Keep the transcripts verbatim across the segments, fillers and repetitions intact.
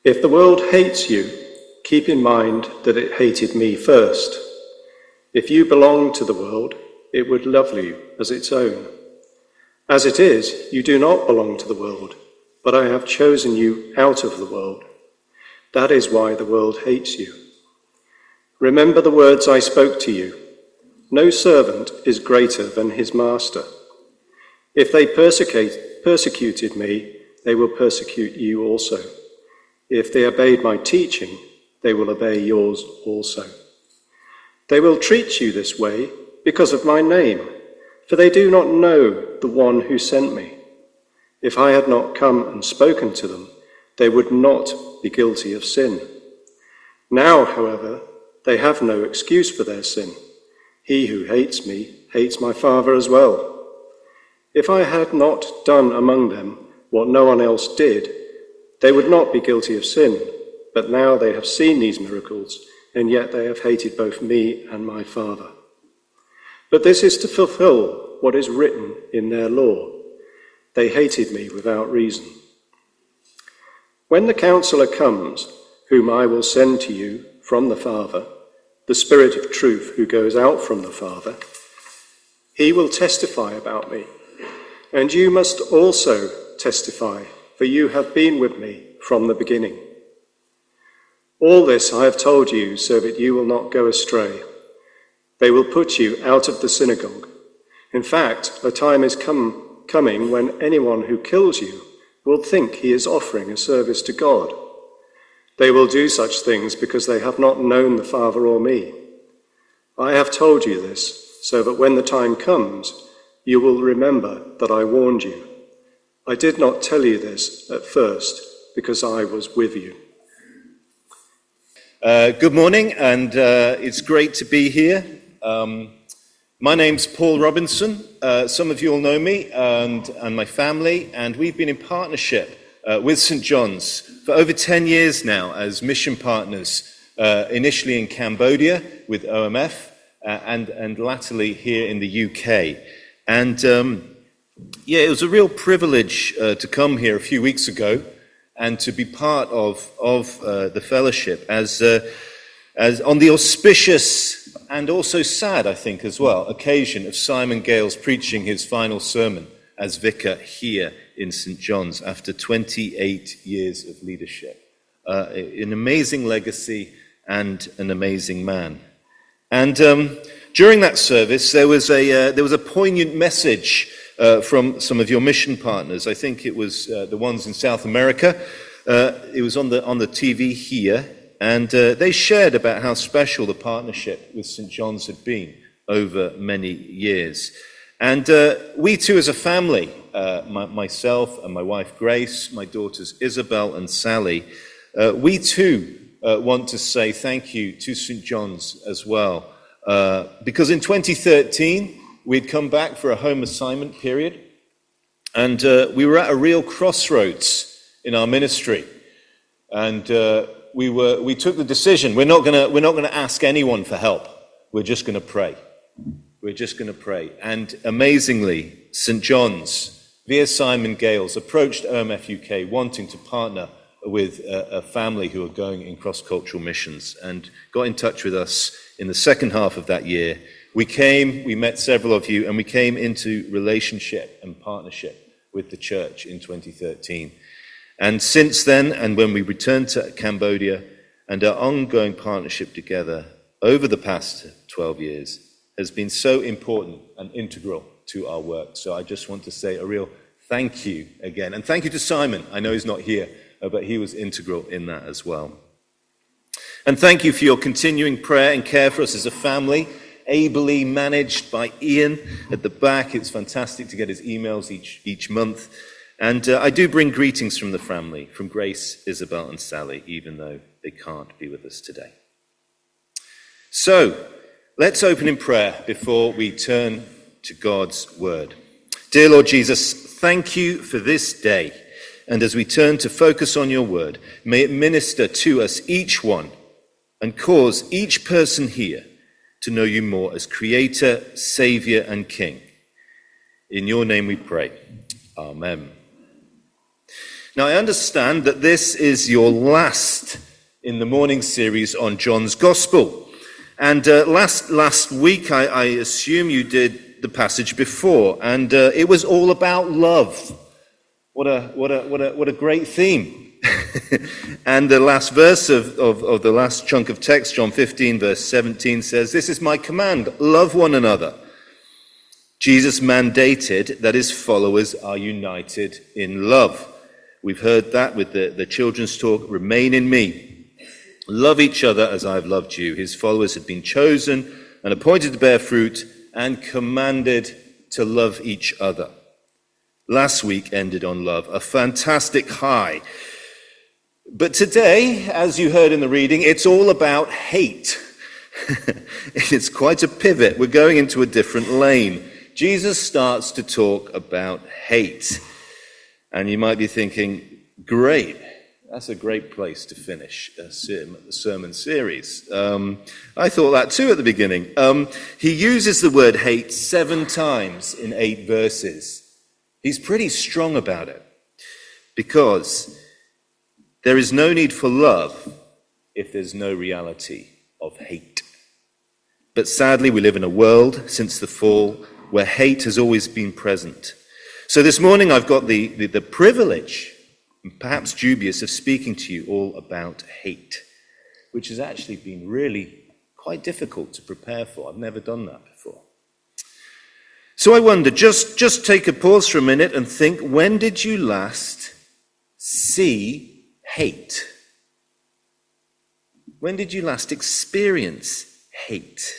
If the world hates you, keep in mind that it hated me first. If you belonged to the world, it would love you as its own. As it is, you do not belong to the world, but I have chosen you out of the world. That is why the world hates you. Remember the words I spoke to you. No servant is greater than his master. If they persecute, persecuted me, they will persecute you also. If they obeyed my teaching, they will obey yours also. They will treat you this way because of my name, for they do not know the one who sent me. If I had not come and spoken to them, they would not be guilty of sin. Now, however, they have no excuse for their sin. He who hates me hates my Father as well. If I had not done among them what no one else did, they would not be guilty of sin. But now they have seen these miracles, and yet they have hated both me and my Father. But this is to fulfill what is written in their law. They hated me without reason. When the Counselor comes, whom I will send to you from the Father, the Spirit of truth who goes out from the Father, he will testify about me. And you must also testify, for you have been with me from the beginning. All this I have told you so that you will not go astray. They will put you out of the synagogue. In fact, a time is come, coming when anyone who kills you will think he is offering a service to God. They will do such things because they have not known the Father or me. I have told you this so that when the time comes, you will remember that I warned you. I did not tell you this at first because I was with you. Uh, good morning, and uh, it's great to be here. Um, my name's Paul Robinson. Uh, some of you all know me and, and my family, and we've been in partnership uh, with Saint John's for over ten years now as mission partners, uh, initially in Cambodia with O M F, uh, and, and latterly here in the U K. And um, yeah, it was a real privilege uh, to come here a few weeks ago and to be part of, of uh, the fellowship as, uh, as on the auspicious and also sad, I think, as well, occasion of Simon Gales preaching his final sermon as vicar here in Saint John's after twenty-eight years of leadership. Uh, an amazing legacy and an amazing man. And um, during that service, there was a uh, there was a poignant message uh, from some of your mission partners. I think it was uh, the ones in South America. Uh, it was on the on the T V here. And uh, they shared about how special the partnership with Saint John's had been over many years. And uh, we too as a family, uh, my, myself and my wife Grace, my daughters Isabel and Sally, uh, we too uh, want to say thank you to Saint John's as well. Uh, because in twenty thirteen, we'd come back for a home assignment period, and uh, we were at a real crossroads in our ministry. And uh, We were. We took the decision. We're not going to. We're not going to ask anyone for help. We're just going to pray. We're just going to pray. And amazingly, Saint John's via Simon Gales approached O M F U K, wanting to partner with a, a family who are going in cross-cultural missions, and got in touch with us in the second half of that year. We came. We met several of you, and we came into relationship and partnership with the church in twenty thirteen. And since then, and when we returned to Cambodia, and our ongoing partnership together over the past twelve years has been so important and integral to our work. So I just want to say a real thank you again. And thank you to Simon. I know he's not here, but he was integral in that as well. And thank you for your continuing prayer and care for us as a family, ably managed by Ian at the back. It's fantastic to get his emails each, each month. And uh, I do bring greetings from the family, from Grace, Isabel, and Sally, even though they can't be with us today. So, let's open in prayer before we turn to God's word. Dear Lord Jesus, thank you for this day. And as we turn to focus on your word, may it minister to us, each one, and cause each person here to know you more as Creator, Saviour, and King. In your name we pray. Amen. Now, I understand that this is your last in the morning series on John's Gospel. And uh, last last week, I, I assume you did the passage before, and uh, it was all about love. What a what a what a what a great theme! And the last verse of, of of the last chunk of text, John fifteen, verse seventeen, says, "This is my command: love one another." Jesus mandated that his followers are united in love. We've heard that with the, the children's talk, "Remain in me. Love each other as I've loved you." His followers had been chosen and appointed to bear fruit and commanded to love each other. Last week ended on love, a fantastic high. But today, as you heard in the reading, it's all about hate. It's quite a pivot. We're going into a different lane. Jesus starts to talk about hate. And you might be thinking, great, that's a great place to finish a sermon series. Um, I thought that too at the beginning. Um, he uses the word hate seven times in eight verses. He's pretty strong about it, because there is no need for love if there's no reality of hate. But sadly, we live in a world since the fall where hate has always been present. So this morning I've got the, the, the privilege, perhaps dubious, of speaking to you all about hate, which has actually been really quite difficult to prepare for. I've never done that before. So I wonder, just, just take a pause for a minute and think, when did you last see hate? When did you last experience hate?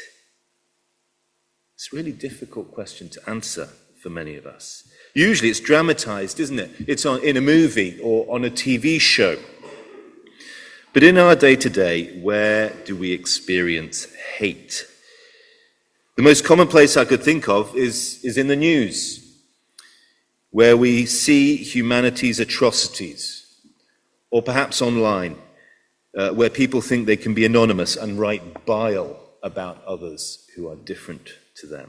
It's a really difficult question to answer for many of us. Usually it's dramatized, isn't it? It's on, in a movie or on a T V show. But in our day-to-day, where do we experience hate? The most common place I could think of is, is in the news, where we see humanity's atrocities, or perhaps online, uh, where people think they can be anonymous and write bile about others who are different to them.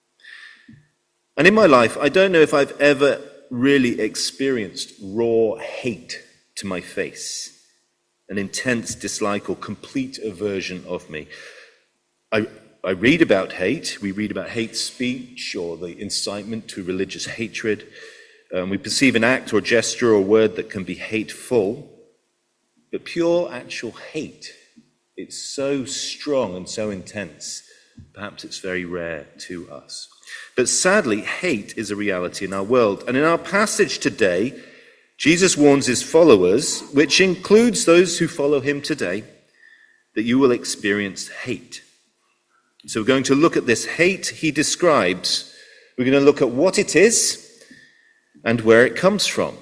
And in my life, I don't know if I've ever really experienced raw hate to my face, an intense dislike or complete aversion of me. I, I read about hate. We read about hate speech or the incitement to religious hatred. Um, we perceive an act or gesture or word that can be hateful, but pure actual hate, it's so strong and so intense, perhaps it's very rare to us. But sadly, hate is a reality in our world. And in our passage today, Jesus warns his followers, which includes those who follow him today, that you will experience hate. So we're going to look at this hate he describes. We're going to look at what it is and where it comes from.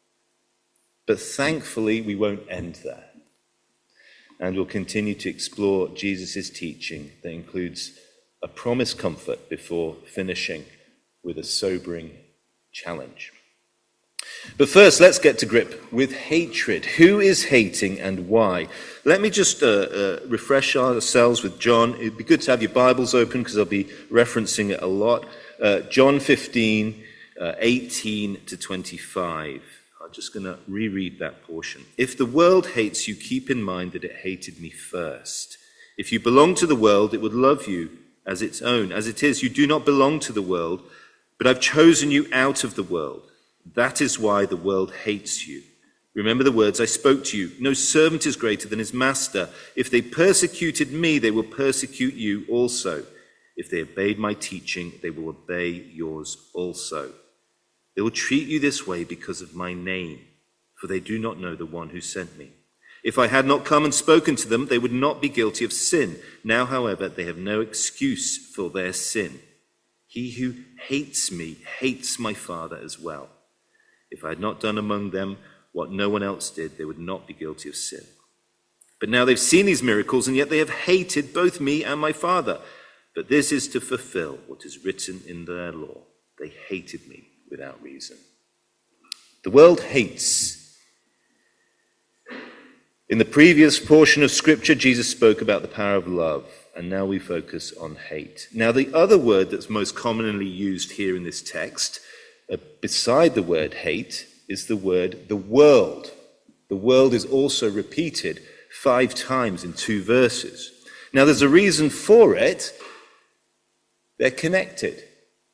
But thankfully, we won't end there. And we'll continue to explore Jesus' teaching that includes a promised comfort before finishing with a sobering challenge. But first, let's get to grip with hatred. Who is hating and why? Let me just uh, uh, refresh ourselves with John. It'd be good to have your Bibles open because I'll be referencing it a lot. Uh, John fifteen, uh, eighteen to twenty-five. I'm just going to reread that portion. "If the world hates you, keep in mind that it hated me first. If you belong to the world, it would love you as its own. As it is, you do not belong to the world, but I've chosen you out of the world. That is why the world hates you. Remember the words I spoke to you. No servant is greater than his master. If they persecuted me, they will persecute you also. If they obeyed my teaching, they will obey yours also. They will treat you this way because of my name, for they do not know the one who sent me. If I had not come and spoken to them, they would not be guilty of sin. Now, however, they have no excuse for their sin. He who hates me hates my Father as well. If I had not done among them what no one else did, they would not be guilty of sin. But now they've seen these miracles, and yet they have hated both me and my Father. But this is to fulfill what is written in their law. They hated me without reason." The world hates. In the previous portion of Scripture, Jesus spoke about the power of love, and now we focus on hate. Now, the other word that's most commonly used here in this text, uh, beside the word hate, is the word the world. The world is also repeated five times in two verses. Now, there's a reason for it. They're connected.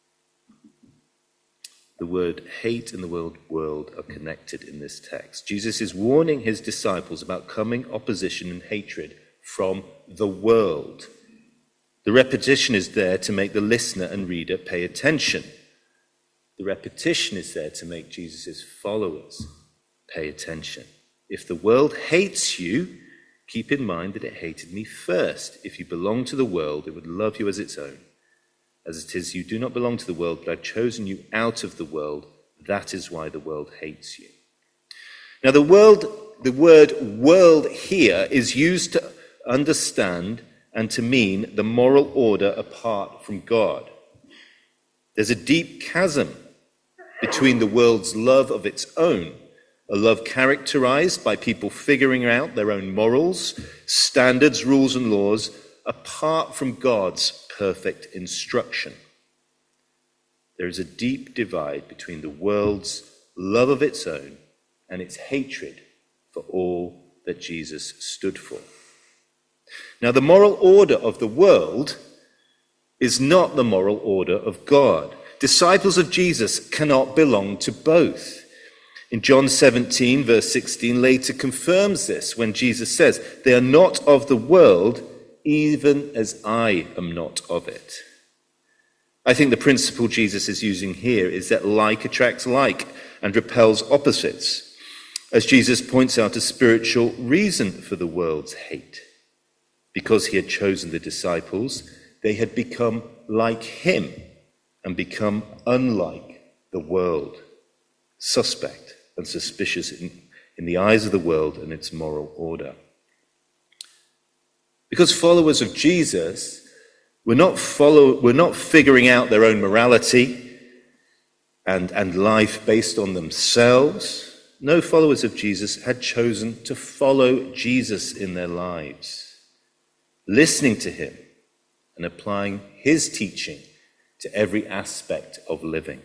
The word hate and the word world are connected in this text. Jesus is warning his disciples about coming opposition and hatred from the world. The repetition is there to make the listener and reader pay attention. The repetition is there to make Jesus' followers pay attention. If the world hates you, keep in mind that it hated me first. If you belong to the world, it would love you as its own. As it is, you do not belong to the world, but I've chosen you out of the world. That is why the world hates you. Now, the world, the word world here is used to understand and to mean the moral order apart from God. There's a deep chasm between the world's love of its own, a love characterized by people figuring out their own morals, standards, rules, and laws, apart from God's perfect instruction. There is a deep divide between the world's love of its own and its hatred for all that Jesus stood for. Now, the moral order of the world is not the moral order of God. Disciples of Jesus cannot belong to both. In John seventeen, verse sixteen, later confirms this when Jesus says, "They are not of the world, even as I am not of it." I think the principle Jesus is using here is that like attracts like and repels opposites, as Jesus points out a spiritual reason for the world's hate. Because he had chosen the disciples, they had become like him and become unlike the world, suspect and suspicious in, in the eyes of the world and its moral order. Because followers of Jesus were not follow, were not figuring out their own morality and, and life based on themselves. No, followers of Jesus had chosen to follow Jesus in their lives, listening to him and applying his teaching to every aspect of living.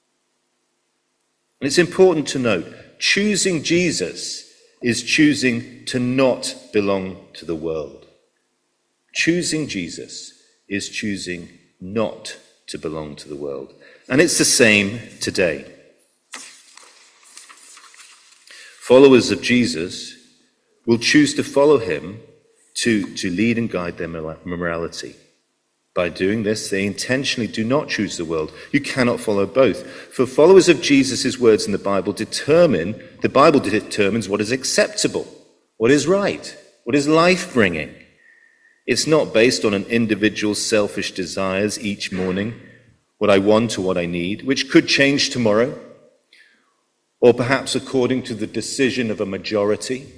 And it's important to note, choosing Jesus is choosing to not belong to the world. Choosing Jesus is choosing not to belong to the world. And it's the same today. Followers of Jesus will choose to follow him to, to lead and guide their morality. By doing this, they intentionally do not choose the world. You cannot follow both. For followers of Jesus' words in the Bible determine, the Bible determines what is acceptable, what is right, what is life-bringing. It's not based on an individual's selfish desires each morning, what I want or what I need, which could change tomorrow, or perhaps according to the decision of a majority.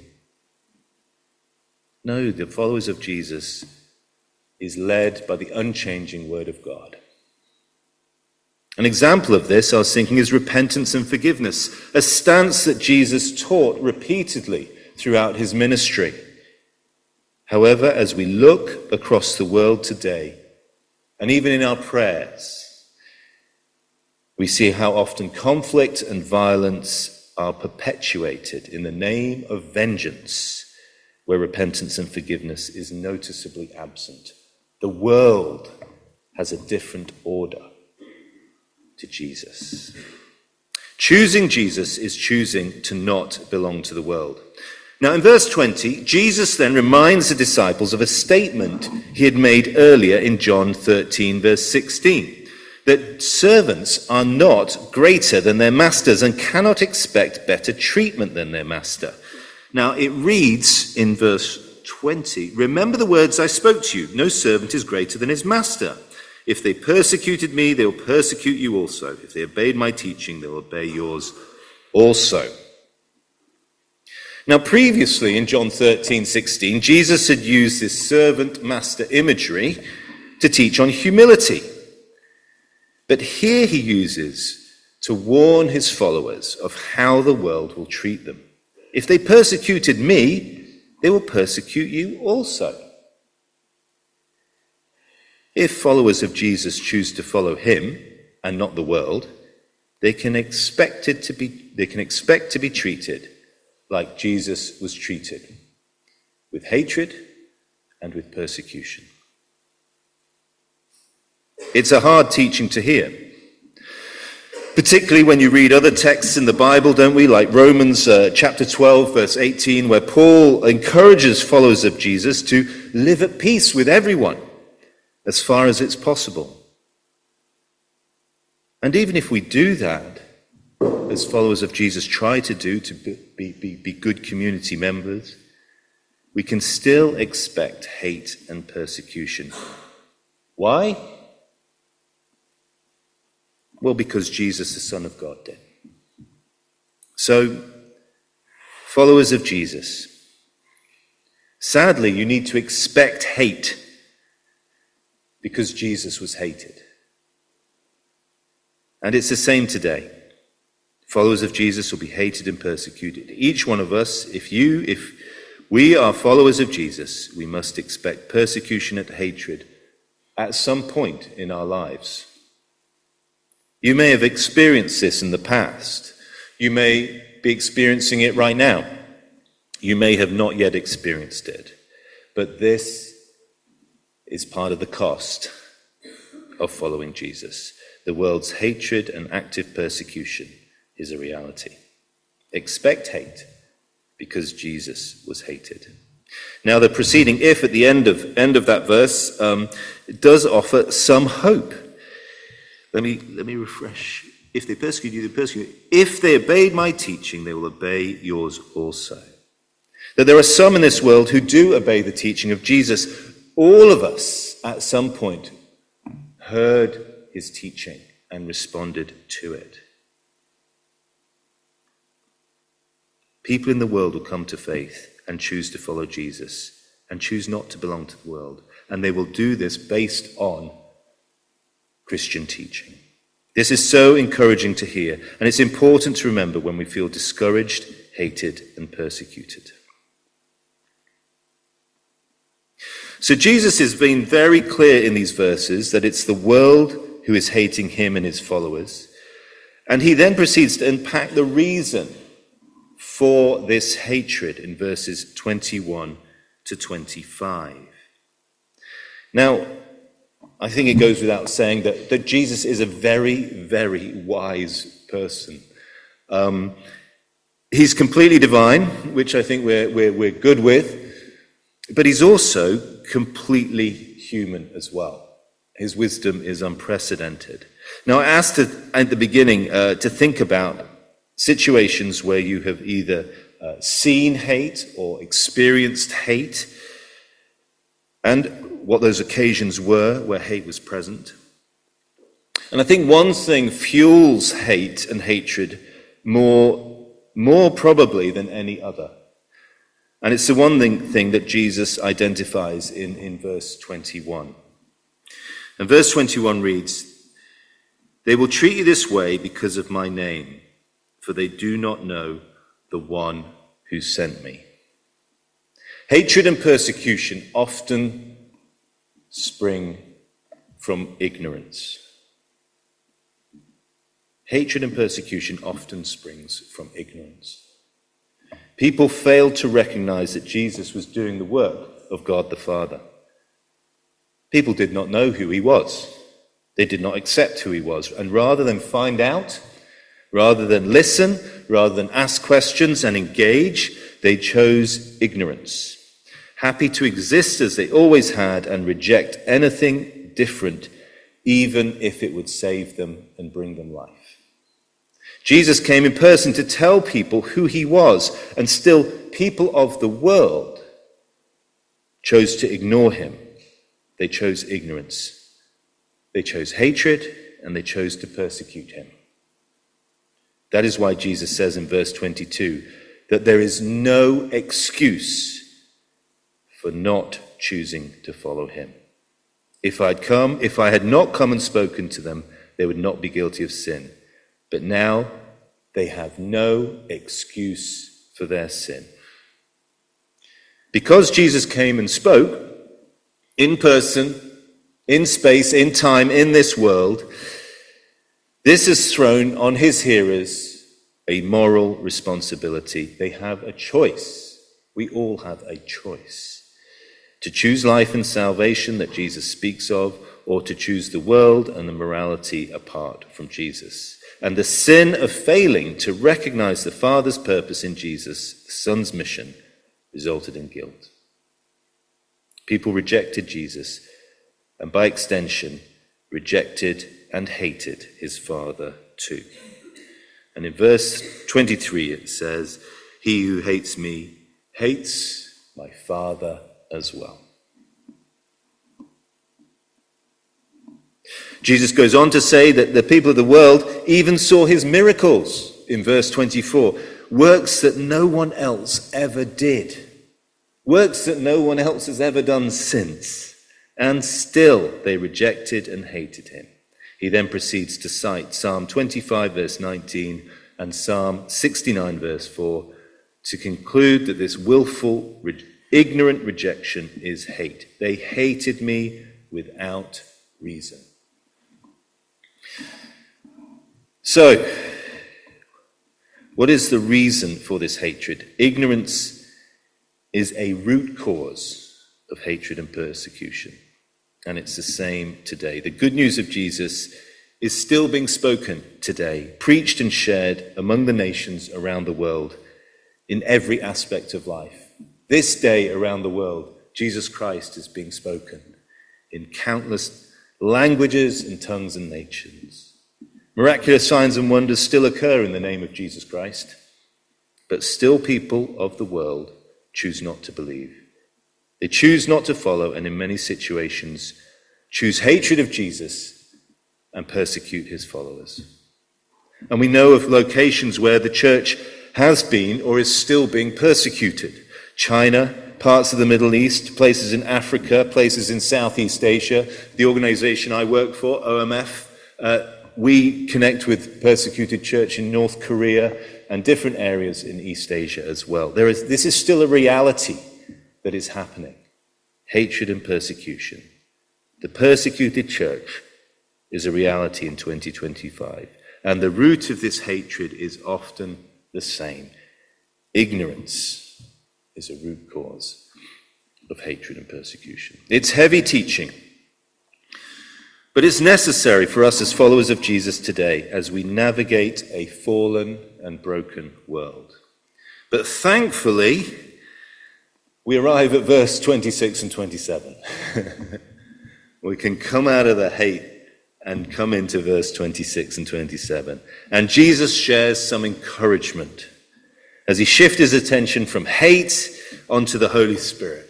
No, the followers of Jesus is led by the unchanging word of God. An example of this, I was thinking, is repentance and forgiveness, a stance that Jesus taught repeatedly throughout his ministry. However, as we look across the world today, and even in our prayers, we see how often conflict and violence are perpetuated in the name of vengeance, where repentance and forgiveness is noticeably absent. The world has a different order to Jesus. Choosing Jesus is choosing to not belong to the world. Now, in verse twenty, Jesus then reminds the disciples of a statement he had made earlier in John thirteen, verse sixteen, that servants are not greater than their masters and cannot expect better treatment than their master. Now, it reads in verse twenty, "Remember the words I spoke to you. No servant is greater than his master. If they persecuted me, they will persecute you also. If they obeyed my teaching, they will obey yours also." Now, previously in John thirteen sixteen, Jesus had used this servant-master imagery to teach on humility. But here he uses to warn his followers of how the world will treat them. If they persecuted me, they will persecute you also. If followers of Jesus choose to follow him and not the world, they can expect it to be, they can expect to be treated like Jesus was treated, with hatred and with persecution. It's a hard teaching to hear, particularly when you read other texts in the Bible, don't we? Like Romans uh, chapter twelve, verse eighteen, where Paul encourages followers of Jesus to live at peace with everyone as far as it's possible. And even if we do that, as followers of Jesus try to do, to be, be, be good community members, we can still expect hate and persecution. Why? Well, because Jesus, the Son of God, did. So, followers of Jesus, sadly, you need to expect hate because Jesus was hated. And it's the same today. Followers of Jesus will be hated and persecuted. Each one of us, if you, if we are followers of Jesus, we must expect persecution and hatred at some point in our lives. You may have experienced this in the past. You may be experiencing it right now. You may have not yet experienced it. But this is part of the cost of following Jesus. The world's hatred and active persecution is a reality. Expect hate because Jesus was hated. Now, the preceding if at the end of end of that verse um, does offer some hope. Let me let me refresh. If they persecute you, they persecute you. If they obeyed my teaching, they will obey yours also. That there are some in this world who do obey the teaching of Jesus. All of us, at some point, heard his teaching and responded to it. People in the world will come to faith and choose to follow Jesus and choose not to belong to the world. And they will do this based on Christian teaching. This is so encouraging to hear, and it's important to remember when we feel discouraged, hated, and persecuted. So Jesus has been very clear in these verses that it's the world who is hating him and his followers. And he then proceeds to unpack the reason for this hatred in verses twenty-one to twenty-five. Now, I think it goes without saying that, that Jesus is a very, very wise person. Um, he's completely divine, which I think we're, we're, we're good with, but he's also completely human as well. His wisdom is unprecedented. Now, I asked to, at the beginning uh, to think about situations where you have either uh, seen hate or experienced hate, and what those occasions were where hate was present. And I think one thing fuels hate and hatred more, more probably than any other. And it's the one thing, thing that Jesus identifies in, in verse twenty-one. And verse twenty-one reads, "They will treat you this way because of my name, for they do not know the one who sent me." Hatred and persecution often spring from ignorance. Hatred and persecution often springs from ignorance. People failed to recognize that Jesus was doing the work of God the Father. People did not know who he was. They did not accept who he was. And rather than find out, rather than listen, rather than ask questions and engage, they chose ignorance. Happy to exist as they always had and reject anything different, even if it would save them and bring them life. Jesus came in person to tell people who he was, and still people of the world chose to ignore him. They chose ignorance. They chose hatred, and they chose to persecute him. That is why Jesus says in verse twenty-two that there is no excuse for not choosing to follow him. If I'd come, if I had not come and spoken to them, they would not be guilty of sin. But now they have no excuse for their sin. Because Jesus came and spoke in person, in space, in time, in this world, This has thrown on his hearers a moral responsibility. They have a choice. We all have a choice. To choose life and salvation that Jesus speaks of, or to choose the world and the morality apart from Jesus. And the sin of failing to recognize the Father's purpose in Jesus, the Son's mission, resulted in guilt. People rejected Jesus, and by extension, rejected and hated his Father too. And in verse twenty-three it says, "He who hates me hates my Father as well." Jesus goes on to say that the people of the world even saw his miracles in verse twenty-four, works that no one else ever did, works that no one else has ever done since, and still they rejected and hated him. He then proceeds to cite Psalm twenty-five verse nineteen and Psalm sixty-nine verse four to conclude that this willful, re- ignorant rejection is hate. They hated me without reason. So, what is the reason for this hatred? Ignorance is a root cause of hatred and persecution, and it's the same today. The good news of Jesus is still being spoken today, preached and shared among the nations around the world in every aspect of life. This day around the world, Jesus Christ is being spoken in countless languages and tongues and nations. Miraculous signs and wonders still occur in the name of Jesus Christ, but still people of the world choose not to believe. They choose not to follow, and in many situations choose hatred of Jesus and persecute his followers. And we know of locations where the church has been or is still being persecuted. China, parts of the Middle East, places in Africa, places in Southeast Asia. The organization I work for, O M F, uh, we connect with persecuted church in North Korea and different areas in East Asia as well. There is, this is still a reality that is happening. Hatred and persecution. The persecuted church is a reality in twenty twenty-five. And the root of this hatred is often the same. Ignorance is a root cause of hatred and persecution. It's heavy teaching. But it's necessary for us as followers of Jesus today as we navigate a fallen and broken world. But thankfully, we arrive at verse twenty-six and twenty-seven. We can come out of the hate and come into verse twenty-six and twenty-seven. And Jesus shares some encouragement as he shifts his attention from hate onto the Holy Spirit.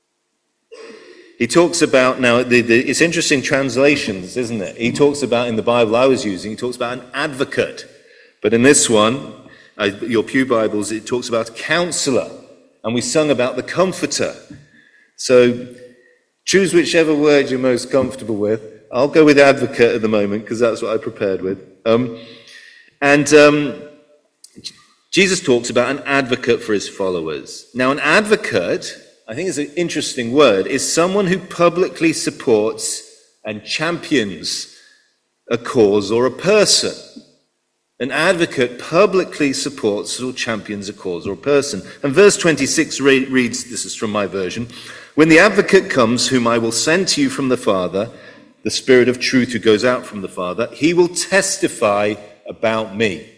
He talks about, now, the, the, it's interesting translations, isn't it? He talks about, in the Bible I was using, he talks about an advocate. But in this one, uh, your Pew Bibles, it talks about a counselor. And we sung about the comforter. So choose whichever word you're most comfortable with. I'll go with advocate at the moment, because that's what I prepared with. Um, and um, Jesus talks about an advocate for his followers. Now, an advocate, I think it's an interesting word, is someone who publicly supports and champions a cause or a person. An advocate publicly supports or champions a cause or a person. And verse twenty-six re- reads, this is from my version, "When the advocate comes, whom I will send to you from the Father, the Spirit of truth who goes out from the Father, he will testify about me."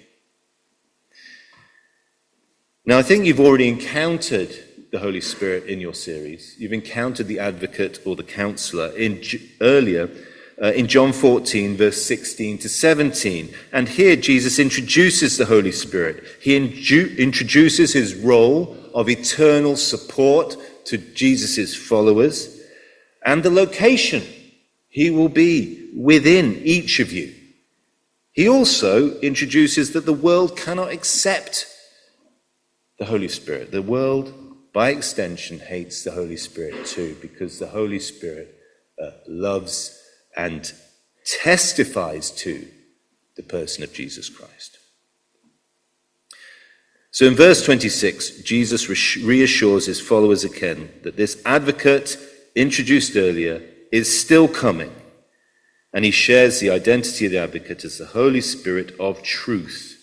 Now, I think you've already encountered the Holy Spirit in your series. You've encountered the advocate or the counselor in earlier uh, in John fourteen, verse sixteen to seventeen. And here Jesus introduces the Holy Spirit. He inju- introduces his role of eternal support to Jesus' followers and the location. He will be within each of you. He also introduces that the world cannot accept the Holy Spirit. The world, by extension, hates the Holy Spirit too, because the Holy Spirit uh, loves and testifies to the person of Jesus Christ. So in verse twenty-six, Jesus reassures his followers again that this advocate introduced earlier is still coming. And he shares the identity of the advocate as the Holy Spirit of truth,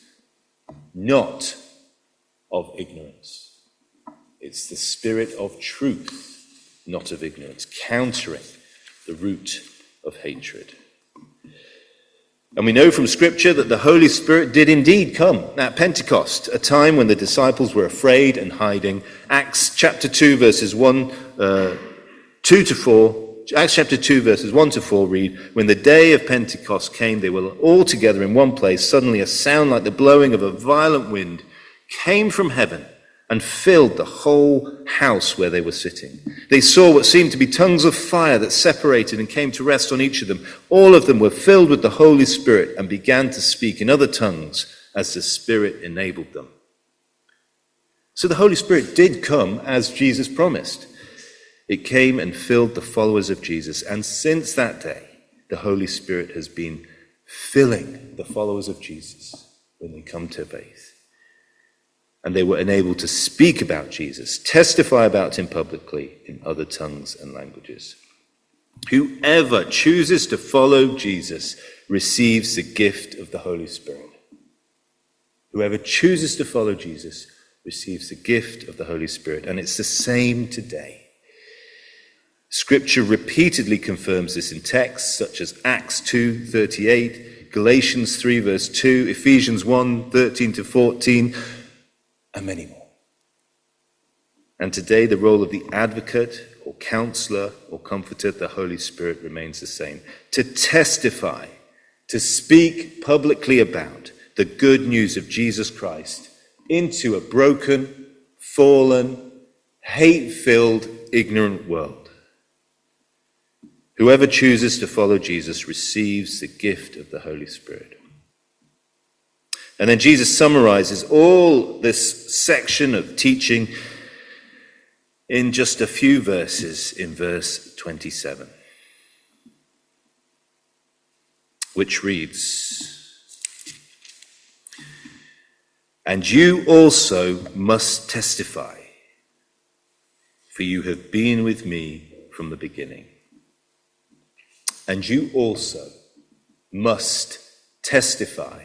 not of ignorance. It's the Spirit of truth, not of ignorance, countering the root of hatred. And we know from Scripture that the Holy Spirit did indeed come at Pentecost, a time when the disciples were afraid and hiding. Acts chapter two, verses one, uh, two to four. Acts chapter two, verses one to four read, "When the day of Pentecost came, they were all together in one place. Suddenly a sound like the blowing of a violent wind came from heaven and filled the whole house where they were sitting. They saw what seemed to be tongues of fire that separated and came to rest on each of them. All of them were filled with the Holy Spirit and began to speak in other tongues as the Spirit enabled them." So the Holy Spirit did come as Jesus promised. It came and filled the followers of Jesus. And since that day, the Holy Spirit has been filling the followers of Jesus when they come to faith. And they were enabled to speak about Jesus, testify about him publicly in other tongues and languages. Whoever chooses to follow Jesus receives the gift of the Holy Spirit. Whoever chooses to follow Jesus receives the gift of the Holy Spirit. And it's the same today. Scripture repeatedly confirms this in texts such as Acts two thirty-eight, Galatians three verse two, Ephesians one thirteen to fourteen, and many more. And today the role of the advocate or counselor or comforter, the Holy Spirit, remains the same. To testify, to speak publicly about the good news of Jesus Christ into a broken, fallen, hate-filled, ignorant world. Whoever chooses to follow Jesus receives the gift of the Holy Spirit. And then Jesus summarizes all this section of teaching in just a few verses in verse twenty-seven, which reads, "And you also must testify, for you have been with me from the beginning." And you also must testify,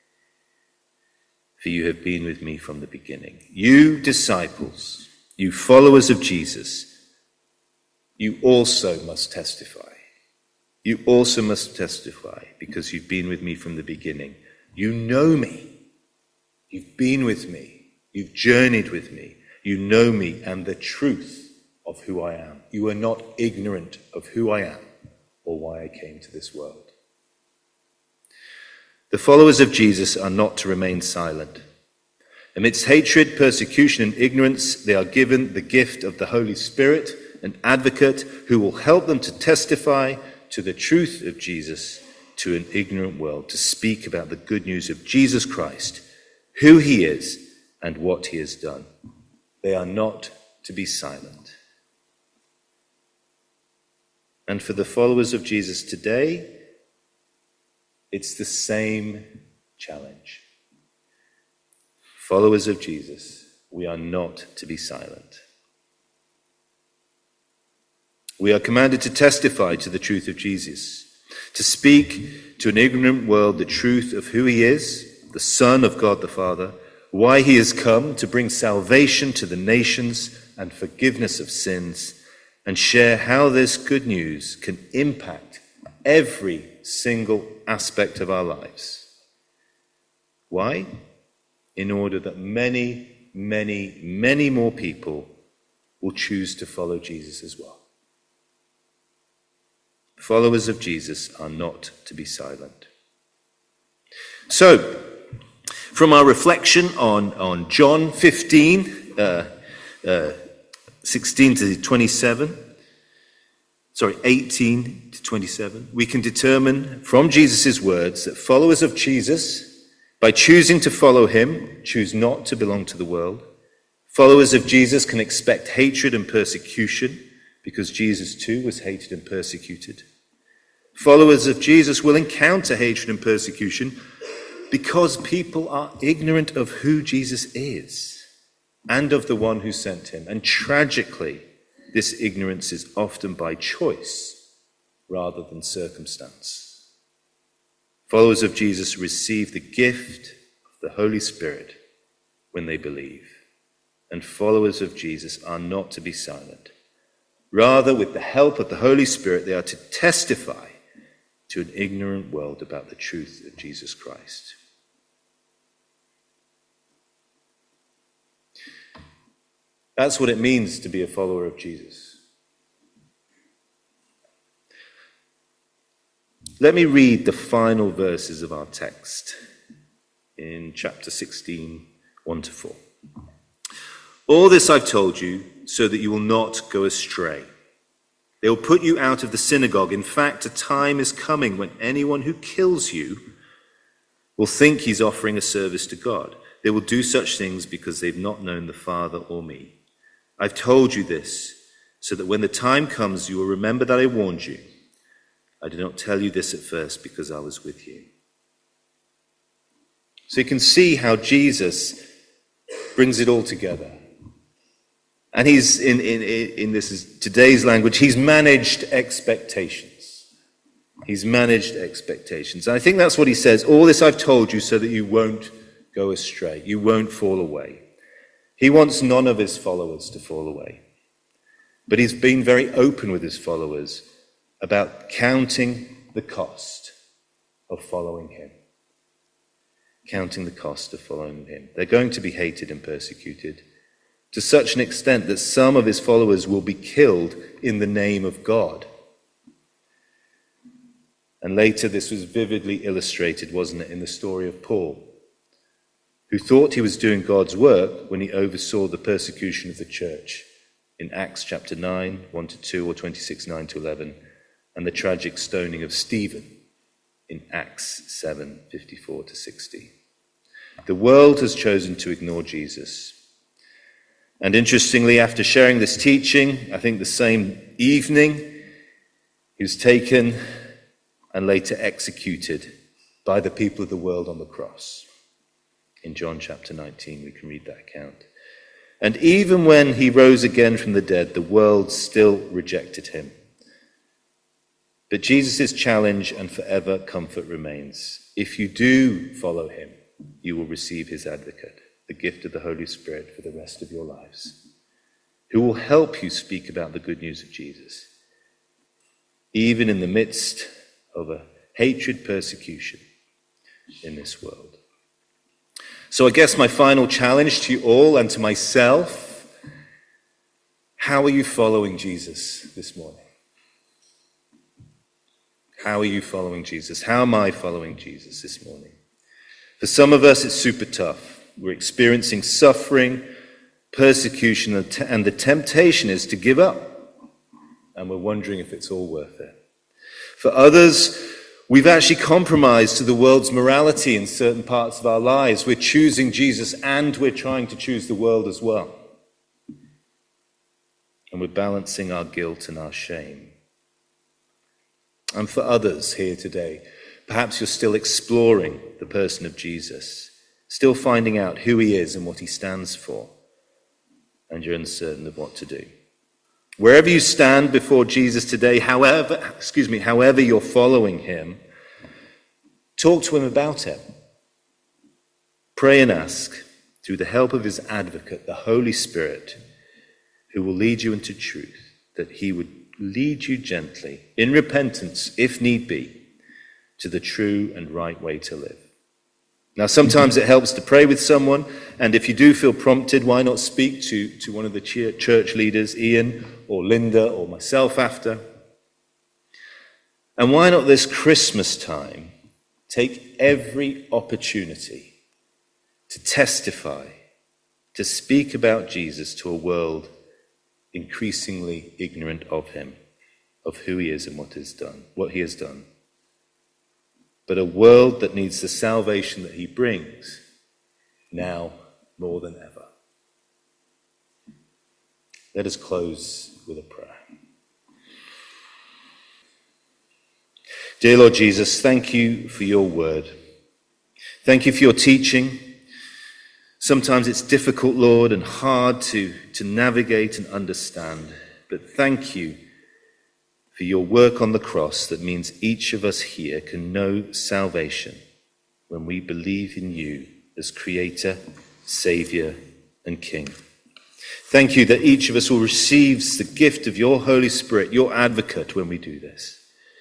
for you have been with me from the beginning. You disciples, you followers of Jesus, you also must testify. You also must testify because you've been with me from the beginning. You know me. You've been with me. You've journeyed with me. You know me and the truth of who I am. You are not ignorant of who I am or why I came to this world. The followers of Jesus are not to remain silent. Amidst hatred, persecution, and ignorance, they are given the gift of the Holy Spirit, an advocate who will help them to testify to the truth of Jesus to an ignorant world, to speak about the good news of Jesus Christ, who he is, and what he has done. They are not to be silent. And for the followers of Jesus today, it's the same challenge. Followers of Jesus, we are not to be silent. We are commanded to testify to the truth of Jesus, to speak to an ignorant world the truth of who he is, the Son of God the Father, why he has come to bring salvation to the nations and forgiveness of sins, and share how this good news can impact every single aspect of our lives. Why? In order that many, many, many more people will choose to follow Jesus as well. Followers of Jesus are not to be silent. So, from our reflection on, on John fifteen, uh, uh, sixteen to twenty-seven, sorry, eighteen to twenty-seven, we can determine from Jesus' words that followers of Jesus, by choosing to follow him, choose not to belong to the world. Followers of Jesus can expect hatred and persecution because Jesus too was hated and persecuted. Followers of Jesus will encounter hatred and persecution because people are ignorant of who Jesus is and of the one who sent him. And tragically, this ignorance is often by choice rather than circumstance. Followers of Jesus receive the gift of the Holy Spirit when they believe. And followers of Jesus are not to be silent. Rather, with the help of the Holy Spirit, they are to testify to an ignorant world about the truth of Jesus Christ. That's what it means to be a follower of Jesus. Let me read the final verses of our text in chapter sixteen, one to four. All this I've told you so that you will not go astray. They will put you out of the synagogue. In fact, a time is coming when anyone who kills you will think he's offering a service to God. They will do such things because they've not known the Father or me. I've told you this so that when the time comes, you will remember that I warned you. I did not tell you this at first because I was with you. So you can see how Jesus brings it all together. And he's, in, in, in this is today's language, he's managed expectations. He's managed expectations. And I think that's what he says. All this I've told you so that you won't go astray. You won't fall away. He wants none of his followers to fall away. But he's been very open with his followers about counting the cost of following him. Counting the cost of following him. They're going to be hated and persecuted to such an extent that some of his followers will be killed in the name of God. And later this was vividly illustrated, wasn't it, in the story of Paul, who thought he was doing God's work when he oversaw the persecution of the church in Acts chapter nine, one to two, or twenty-six, nine to eleven, and the tragic stoning of Stephen in Acts seven, fifty-four to sixty. The world has chosen to ignore Jesus. And interestingly, after sharing this teaching, I think the same evening, he was taken and later executed by the people of the world on the cross. In John chapter nineteen, we can read that account. And even when he rose again from the dead, the world still rejected him. But Jesus' challenge and forever comfort remains. If you do follow him, you will receive his advocate, the gift of the Holy Spirit for the rest of your lives, who will help you speak about the good news of Jesus, even in the midst of a hatred persecution in this world. So I guess my final challenge to you all and to myself, how are you following Jesus this morning? How are you following Jesus? How am I following Jesus this morning? For some of us, it's super tough. We're experiencing suffering, persecution, and the temptation is to give up. And we're wondering if it's all worth it. For others, we've actually compromised to the world's morality in certain parts of our lives. We're choosing Jesus and we're trying to choose the world as well. And we're balancing our guilt and our shame. And for others here today, perhaps you're still exploring the person of Jesus, still finding out who he is and what he stands for, and you're uncertain of what to do. Wherever you stand before Jesus today, however, excuse me, however you're following him, talk to him about it. Pray and ask, through the help of his advocate, the Holy Spirit, who will lead you into truth, that he would lead you gently, in repentance, if need be, to the true and right way to live. Now, sometimes it helps to pray with someone, and if you do feel prompted, why not speak to, to one of the church leaders, Ian or Linda or myself after? And why not this Christmas time take every opportunity to testify, to speak about Jesus to a world increasingly ignorant of him, of who he is and what is done, what he has done. But a world that needs the salvation that he brings now more than ever. Let us close with a prayer. Dear Lord Jesus, thank you for your word. Thank you for your teaching. Sometimes it's difficult, Lord, and hard to, to navigate and understand. But thank you for for your work on the cross that means each of us here can know salvation when we believe in you as Creator, Saviour, and King. Thank you that each of us will receive the gift of your Holy Spirit, your advocate, when we do this.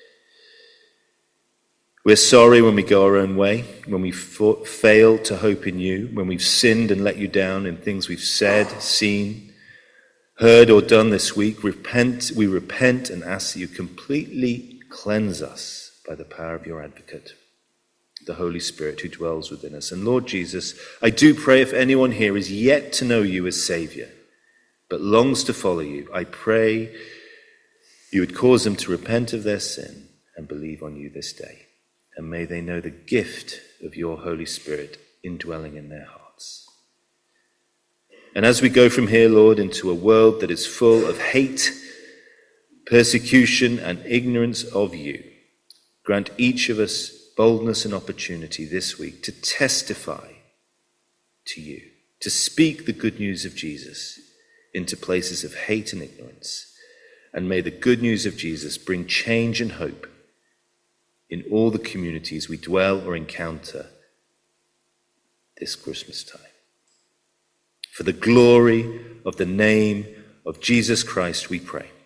We're sorry when we go our own way, when we fa- fail to hope in you, when we've sinned and let you down in things we've said, seen, heard, or done this week. Repent, we repent and ask that you completely cleanse us by the power of your advocate, the Holy Spirit who dwells within us. And Lord Jesus, I do pray if anyone here is yet to know you as Saviour, but longs to follow you, I pray you would cause them to repent of their sin and believe on you this day. And may they know the gift of your Holy Spirit indwelling in their hearts. And as we go from here, Lord, into a world that is full of hate, persecution, and ignorance of you, grant each of us boldness and opportunity this week to testify to you, to speak the good news of Jesus into places of hate and ignorance. And may the good news of Jesus bring change and hope in all the communities we dwell or encounter this Christmas time. For the glory of the name of Jesus Christ, we pray.